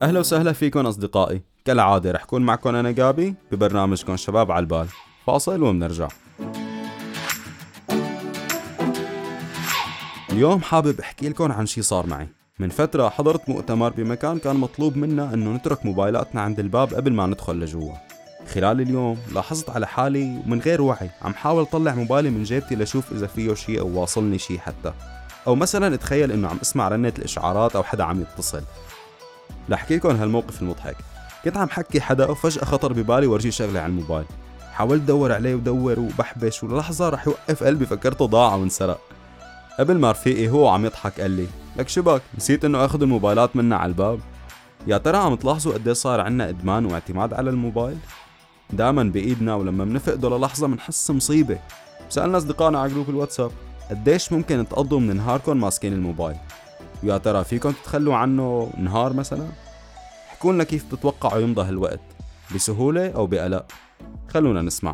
أهلا وسهلا فيكم أصدقائي. كالعادة رح كون معكم أنا جابي ببرنامجكم شباب على البال. فاصل ومنرجع. اليوم حابب أحكي لكم عن شي صار معي. من فترة حضرت مؤتمر بمكان كان مطلوب منا أنه نترك موبايلاتنا عند الباب قبل ما ندخل لجوا. خلال اليوم لاحظت على حالي ومن غير وعي عم حاول طلع موبايلي من جيبتي لشوف إذا فيه شي أو واصلني شي حتى، أو مثلا اتخيل أنه عم اسمع رنة الإشعارات أو حدا عم يتصل. لأحكي لكم هالموقف المضحك. كنت عم حكي حدا وفجأة خطر ببالي ورجي شغلة على الموبايل. حاولت دور عليه ودور وبحبش، ولحظة رح يوقف قلبي فكرته ضاع وانسرق. قبل ما رفيقي هو عم يضحك قال لي لك شبك نسيت انه اخذ الموبايلات منا على الباب. يا ترى عم تلاحظوا قديه صار عنا ادمان واعتماد على الموبايل؟ دائما بايدنا ولما بنفقده للحظة منحس مصيبة. سألنا اصدقائنا على جروب الواتساب قديش ممكن تقضوا من نهاركم ماسكين الموبايل، ويا ترى فيكم تتخلوا عنه نهار مثلا؟ احكوا لنا كيف تتوقعوا يمضى هالوقت، بسهولة أو بقلق؟ خلونا نسمع.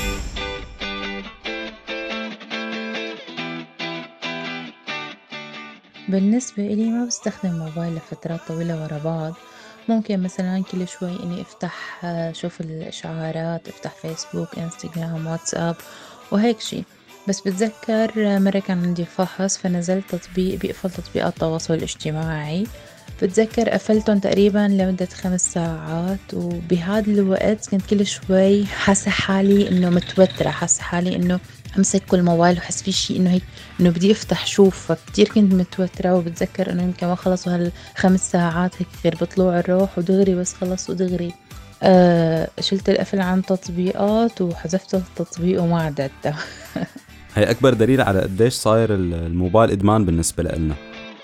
بالنسبة إلي ما بستخدم موبايل لفترات طويلة ورا بعض. ممكن مثلا كل شوي إني أفتح شوف الإشعارات، أفتح فيسبوك، إنستغرام، واتساب وهيك شي. بس بتذكر مرة كان عندي فحص فنزلت تطبيق بيقفل تطبيقات التواصل الاجتماعي. بتذكر قفلتهم تقريبا لمدة 5 ساعات، وبهذا الوقت كنت كل شوي حاسة حالي إنه متوترة، حاسة حالي إنه أمسك كل موبايل وحس في شي إنه هيك إنه بدي أفتح شوف. فكتير كنت متوترة، وبتذكر إنه يمكن ما خلصوا هال5 ساعات هيك غير بطلوع الروح ودغري بس خلصوا دغري. شلت القفل عن تطبيقات وحذفت التطبيق وما عدتها. هي أكبر دليل على قديش صاير الموبايل إدمان بالنسبة لنا.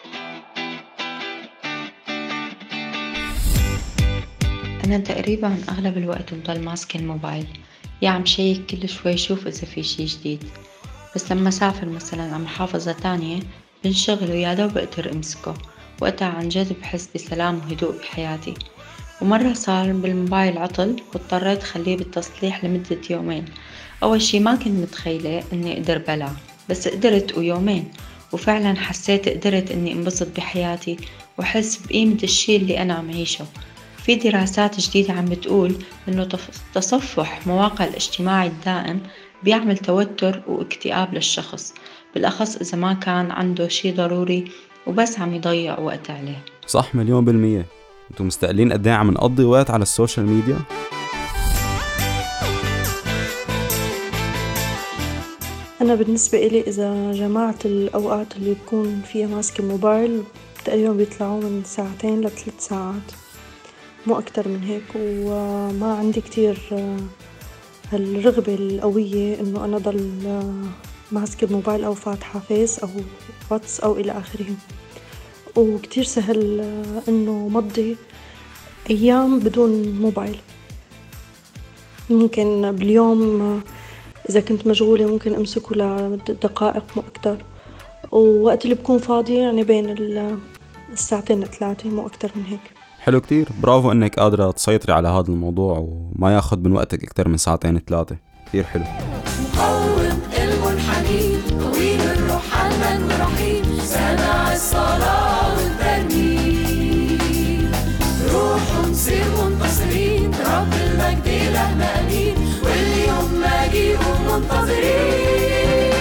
أنا تقريبا أغلب الوقت بضل ماسكة الموبايل، يا عم شيك كل شوي شوف إذا في شي جديد. بس لما سافر مثلا على محافظة تانية بنشغل ويا دوب بقدر أمسكه، وقتها عن جد بحس بسلام وهدوء بحياتي. ومرة صار بالموبايل عطل واضطريت خليه بالتصليح لمدة يومين. أول شي ما كنت متخيلة إني أقدر بلع، بس قدرت ويومين، وفعلا حسيت قدرت إني انبسط بحياتي وحس بقيمة الشي اللي أنا عم عيشه. في دراسات جديدة عم بتقول إنه تصفح مواقع الاجتماعي الدائم بيعمل توتر واكتئاب للشخص، بالأخص إذا ما كان عنده شي ضروري وبس عم يضيع وقت عليه. صح 1,000,000%. انتم مستقلين قد ايه عم نقضي وقت على السوشيال ميديا؟ أنا بالنسبة إلي إذا جمعت الأوقات اللي بكون فيها ماسكة الموبايل تقريبا بيطلعوا من 2 ل3 ساعات، مو أكتر من هيك. وما عندي كتير هالرغبة القوية إنه أنا ضل ماسكة الموبايل أو فاتحة فيس أو واتس أو إلى آخره. وكتير سهل إنه مضي أيام بدون موبايل. ممكن باليوم إذا كنت مشغولة ممكن أمسكه لدقائق مو أكتر، ووقت اللي بكون فاضي يعني بين 2 ل3 مو أكتر من هيك. حلو كتير، برافو انك قادرة تسيطري على هذا الموضوع وما ياخد من وقتك اكتر من 2-3. كتير حلو. مقوم المنحنين طويل الروح حنان ورحيم، سمع الصلاة والترنيم، روح نصير منتصرين، رب المجد له مأمين، واليوم مجيء منتظرين.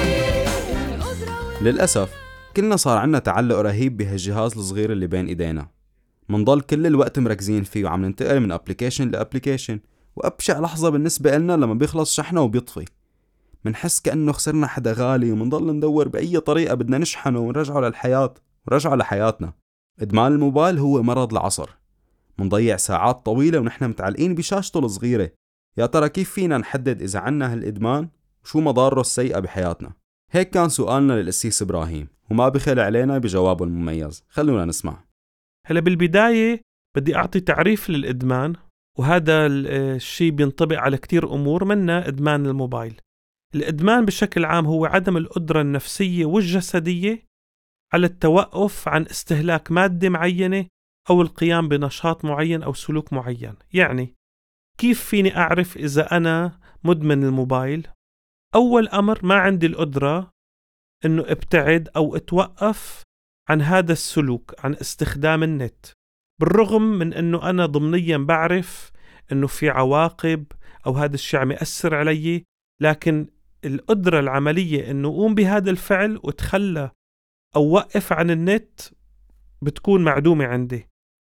للأسف كلنا صار عنا تعلق رهيب بهالجهاز الصغير اللي بين ايدينا. منضل كل الوقت مركزين فيه وعم ننتقل من ابليكيشن لابليكيشن، وابشع لحظة بالنسبة لنا لما بيخلص شحنه وبيطفي. منحس كأنه خسرنا حدا غالي ومنضل ندور بأي طريقة بدنا نشحنه ونرجعه للحياة ونرجعه لحياتنا. إدمان الموبايل هو مرض العصر. منضيع ساعات طويلة ونحن متعلقين بشاشته الصغيرة. يا ترى كيف فينا نحدد إذا عنا هالإدمان وشو مضاره السيئة بحياتنا؟ هيك كان سؤالنا للأسيس إبراهيم، وما بخل علينا بجوابه المميز. خلونا نسمع. هلا بالبداية بدي أعطي تعريف للإدمان، وهذا الشيء بينطبق على كتير أمور منها إدمان الموبايل. الإدمان بشكل عام هو عدم القدرة النفسية والجسدية على التوقف عن استهلاك مادة معينة أو القيام بنشاط معين أو سلوك معين. يعني كيف فيني أعرف إذا أنا مدمن الموبايل؟ أول أمر ما عندي القدرة إنه ابتعد أو اتوقف عن هذا السلوك، عن استخدام النت. بالرغم من أنه أنا ضمنيا بعرف أنه في عواقب أو هذا الشيء عم يأثر علي، لكن القدرة العملية أنه أقوم بهذا الفعل وتخلى أو وقف عن النت بتكون معدومة عندي.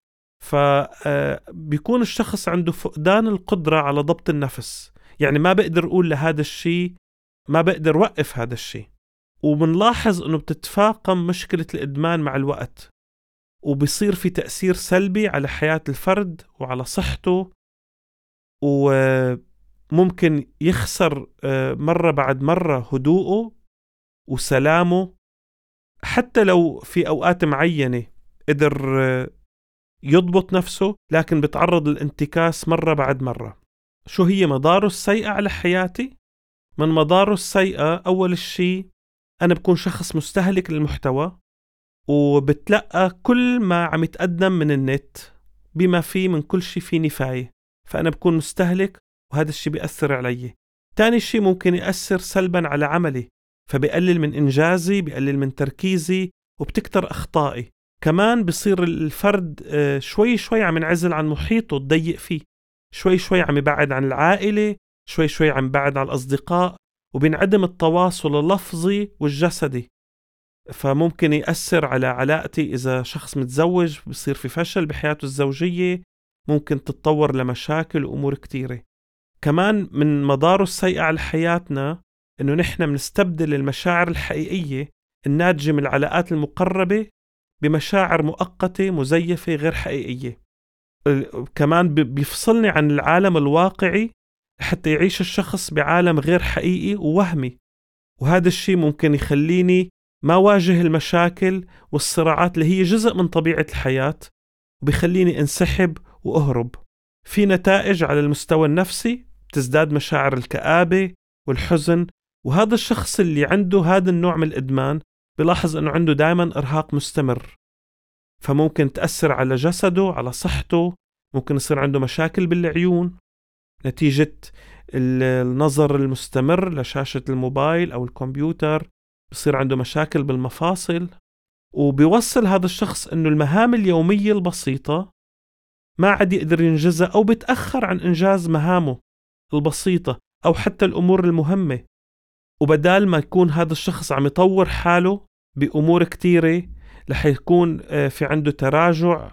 فبيكون الشخص عنده فقدان القدرة على ضبط النفس، يعني ما بقدر أقول لهذا الشيء، ما بقدر وقف هذا الشيء. وبنلاحظ أنه بتتفاقم مشكلة الإدمان مع الوقت، وبيصير في تأثير سلبي على حياة الفرد وعلى صحته، وممكن يخسر مرة بعد مرة هدوءه وسلامه. حتى لو في أوقات معينة قدر يضبط نفسه، لكن بتعرض للانتكاس مرة بعد مرة. شو هي مضاره السيئة على حياتي؟ من مضاره السيئة أول شيء أنا بكون شخص مستهلك للمحتوى، وبتلقى كل ما عم يتقدم من النت بما فيه من كل شيء فيه نفاية، فأنا بكون مستهلك وهذا الشيء بيأثر علي. تاني شيء ممكن يأثر سلبا على عملي، فبيقلل من إنجازي، بيقلل من تركيزي، وبتكتر أخطائي. كمان بصير الفرد شوي شوي عم ينعزل عن محيطه الضيق فيه، شوي شوي عم يبعد عن العائلة، شوي شوي عم يبعد عن الأصدقاء، وبينعدم التواصل اللفظي والجسدي. فممكن يأثر على علاقتي إذا شخص متزوج، بصير في فشل بحياته الزوجية، ممكن تتطور لمشاكل وأمور كتيرة. كمان من مضاره السيئة على حياتنا إنه نحن بنستبدل المشاعر الحقيقية الناتجة من العلاقات المقربة بمشاعر مؤقتة مزيفة غير حقيقية. كمان بيفصلني عن العالم الواقعي حتى يعيش الشخص بعالم غير حقيقي ووهمي، وهذا الشيء ممكن يخليني ما واجه المشاكل والصراعات اللي هي جزء من طبيعة الحياة، وبيخليني انسحب وأهرب. في نتائج على المستوى النفسي، بتزداد مشاعر الكآبة والحزن، وهذا الشخص اللي عنده هذا النوع من الإدمان بلاحظ أنه عنده دائما إرهاق مستمر، فممكن تأثر على جسده، على صحته. ممكن يصير عنده مشاكل بالعيون نتيجة النظر المستمر لشاشة الموبايل أو الكمبيوتر، بصير عنده مشاكل بالمفاصل. وبيوصل هذا الشخص أنه المهام اليومية البسيطة ما عاد يقدر ينجزها، أو بتأخر عن إنجاز مهامه البسيطة أو حتى الأمور المهمة. وبدال ما يكون هذا الشخص عم يطور حاله بأمور كتيرة، رح يكون في عنده تراجع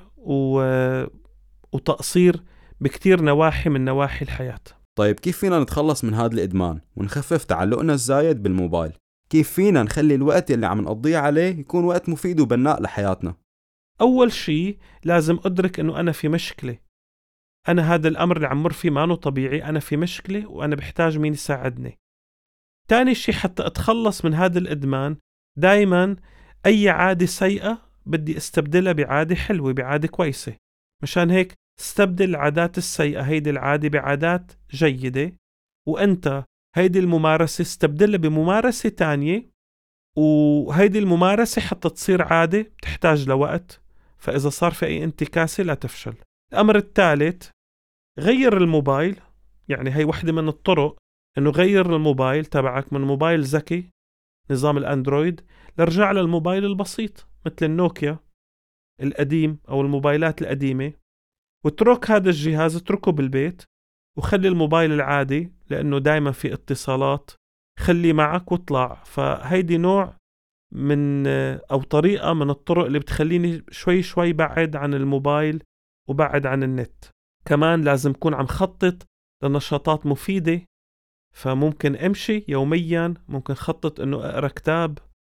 وتقصير بكتير نواحي من نواحي الحياة. طيب كيف فينا نتخلص من هذا الإدمان ونخفف تعلقنا الزايد بالموبايل؟ كيف فينا نخلي الوقت اللي عم نقضيه عليه يكون وقت مفيد وبناء لحياتنا؟ أول شيء لازم أدرك أنه أنا في مشكلة، أنا هذا الأمر اللي عم مر فيه ما طبيعي، أنا في مشكلة وأنا بحتاج مين يساعدني. تاني شيء حتى أتخلص من هذا الإدمان، دايما أي عادة سيئة بدي استبدلها بعادة حلوة، بعادة كويسة. مشان هيك استبدل العادات السيئة هيدي العادة بعادات جيدة، وأنت هيدي الممارسة استبدلها بممارسة تانية، وهيدي الممارسة حتى تصير عادة بتحتاج لوقت، فإذا صار في أي انتكاسة لا تفشل. الأمر الثالث، غير الموبايل. يعني هي واحدة من الطرق، إنه غير الموبايل تبعك من موبايل ذكي نظام الأندرويد لرجع للموبايل البسيط مثل النوكيا القديم أو الموبايلات القديمة، واترك هذا الجهاز، اتركه بالبيت وخلي الموبايل العادي، لأنه دايما في اتصالات، خلي معك واطلع. فهيدي نوع من أو طريقة من الطرق اللي بتخليني شوي شوي بعد عن الموبايل وبعد عن النت. كمان لازم أكون عم خطط لنشاطات مفيدة، فممكن أمشي يوميا، ممكن خطط أنه أقرأ كتاب.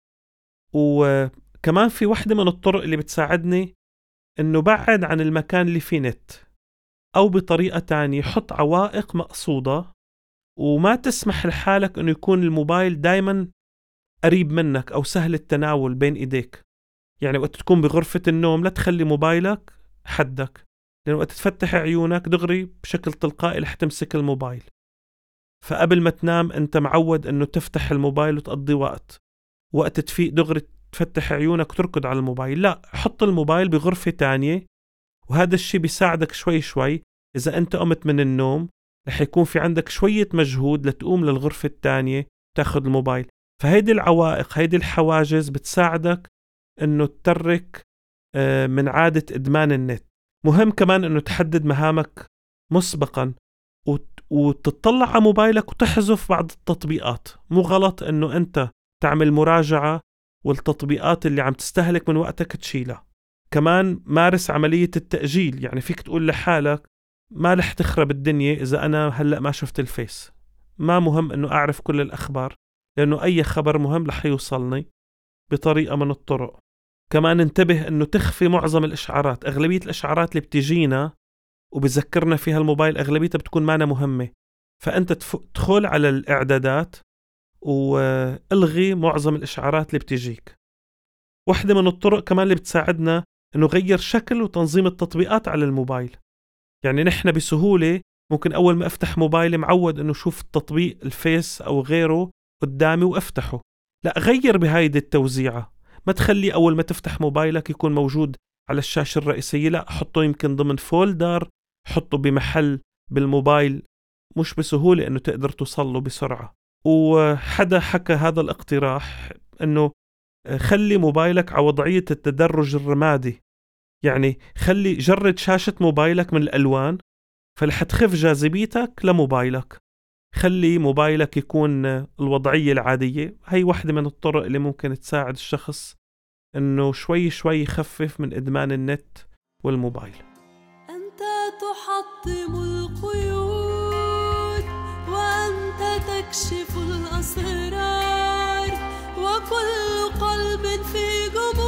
وكمان في واحدة من الطرق اللي بتساعدني أنه بعد عن المكان اللي فيه نت، أو بطريقة تانية حط عوائق مقصودة، وما تسمح لحالك أنه يكون الموبايل دايما قريب منك أو سهل التناول بين إيديك. يعني وقت تكون بغرفة النوم لا تخلي موبايلك حدك، لأنه وقت تفتح عيونك دغري بشكل تلقائي رح تمسك الموبايل. فقبل ما تنام أنت معود أنه تفتح الموبايل وتقضي وقت تفيق دغري تفتح عيونك وتركض على الموبايل. لا، حط الموبايل بغرفة تانية، وهذا الشيء بيساعدك شوي شوي. إذا أنت قمت من النوم رح يكون في عندك شوية مجهود لتقوم للغرفة التانية تاخد الموبايل. فهيدي العوائق، هيدي الحواجز بتساعدك أنه تترك من عادة إدمان النت. مهم كمان أنه تحدد مهامك مسبقا وتطلع على موبايلك وتحذف بعض التطبيقات. مو غلط أنه أنت تعمل مراجعة والتطبيقات اللي عم تستهلك من وقتك تشيلها. كمان مارس عملية التأجيل، يعني فيك تقول لحالك ما رح تخرب الدنيا إذا أنا هلأ ما شفت الفيس، ما مهم أنه أعرف كل الأخبار، لأنه أي خبر مهم رح يوصلني بطريقة من الطرق. كمان انتبه أنه تخفي معظم الإشعارات. أغلبية الإشعارات اللي بتجينا وبذكرنا فيها الموبايل أغلبيتها بتكون معنا مهمة، فأنت تدخل على الإعدادات والغي معظم الإشعارات اللي بتجيك. واحدة من الطرق كمان اللي بتساعدنا أنه غير شكل وتنظيم التطبيقات على الموبايل. يعني نحن بسهولة ممكن أول ما أفتح موبايلي معود أنه شوف التطبيق الفيس أو غيره قدامي وأفتحه. لا، غير بهايدي التوزيعة. ما تخلي أول ما تفتح موبايلك يكون موجود على الشاشة الرئيسية، لا، حطه يمكن ضمن فولدر، حطه بمحل بالموبايل مش بسهولة أنه تقدر توصله بسرعة. وحدا حكى هذا الاقتراح أنه خلي موبايلك على وضعية التدرج الرمادي، يعني جرد شاشة موبايلك من الألوان فلح تخف جاذبيتك لموبايلك. خلي موبايلك يكون الوضعية العادية. هي واحدة من الطرق اللي ممكن تساعد الشخص أنه شوي شوي يخفف من إدمان النت والموبايل. أنت تحطم القيود وأنت تكشف الأسرار، وكل قلب في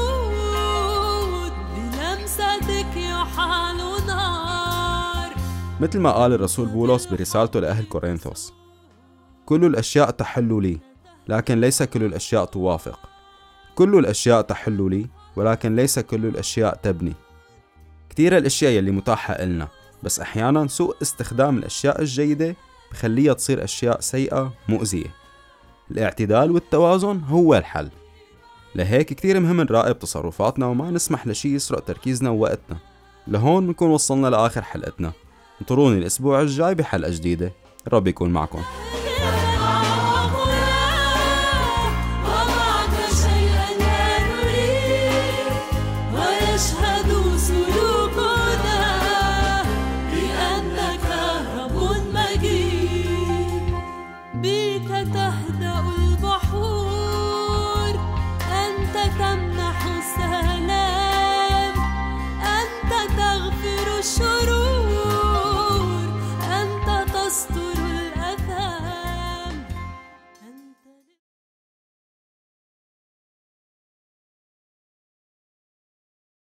جمود بلمستك يحال نار. مثل ما قال الرسول بولس برسالته لأهل كورنثوس: كل الأشياء تحل لي لكن ليس كل الأشياء توافق، كل الأشياء تحل لي ولكن ليس كل الأشياء تبني. كتير الأشياء يلي متاحة إلنا، بس أحيانا سوء استخدام الأشياء الجيدة بخليها تصير أشياء سيئة مؤذية. الاعتدال والتوازن هو الحل. لهيك كتير مهم نراقب تصرفاتنا وما نسمح لشي يسرق تركيزنا ووقتنا. لهون بنكون وصلنا لآخر حلقتنا. انطروني الأسبوع الجاي بحلقة جديدة. الرب يكون معكم.